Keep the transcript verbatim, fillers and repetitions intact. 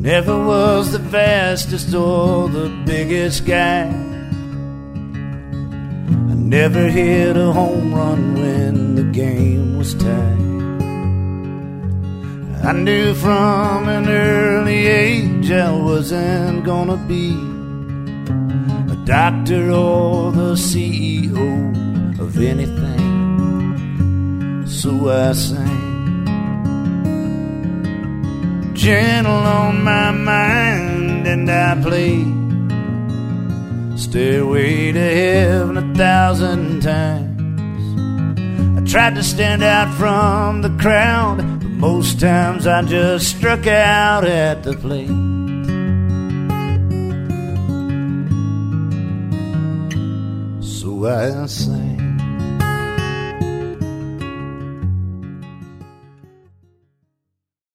Never was the fastest or the biggest guy. I never hit a home run when the game was tied. I knew from an early age I wasn't gonna be a doctor or the C E O of anything. So I sang, gentle on my mind, and I played Stairway to Heaven a thousand times. I tried to stand out from the crowd, but most times I just struck out at the plate. So I sang,